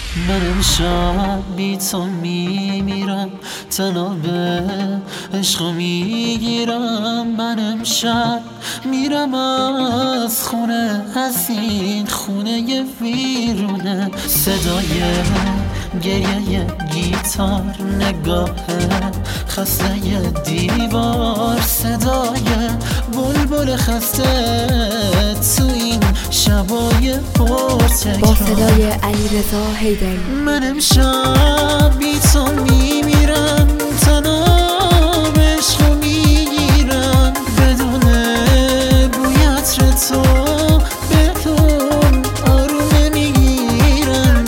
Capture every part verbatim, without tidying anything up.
من امشب بی تو میمیرم، تنها به عشق میگیرم. من امشب میرم از خونه، از این خونه ویرونه. صدای گریه گیتار، نگاه خسته دیوار، صدای بلبل خسته تو این شبای پرتکرار. با صدای علیرضا حیدری. من امشب بی تو میمیرم، تنها به عشق میگیرم. بدون بوی عطر تو بدون آروم میگیرم.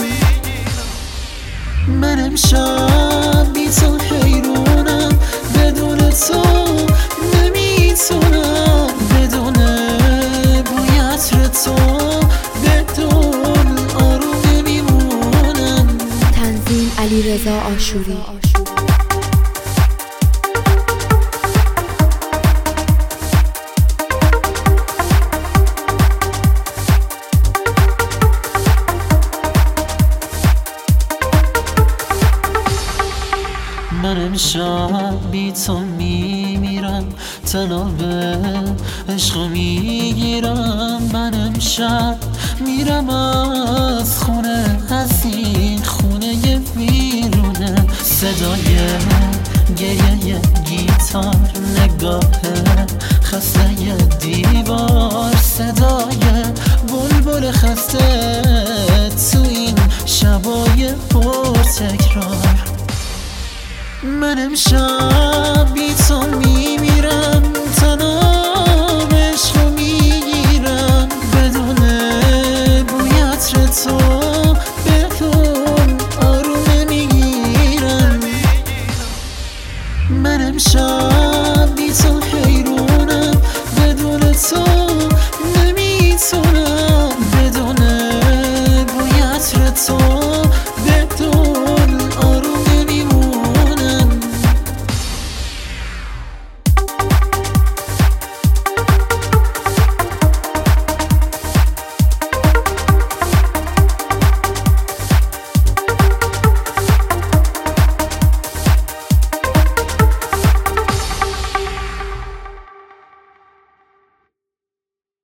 من امشب بی تو حیرونم، بدون تو نمیتونم. بدون بوی عطر تو بدون آروم میمونم. تنظیم علیرضا آشوری. من امشب بی تو میمیرم، تنها به عشق میگیرم. من امشب میرم از خونه، از این خونه ویرونه. صدای گریه گیتار، نگاه خسته دیوار، صدای بلبل خسته تو این شبای پرتکرار. من امشب بی تو میمیرم، تنها به عشق میگیرم. بدون بوی عطر تو بدون آروم میگیرم. من امشب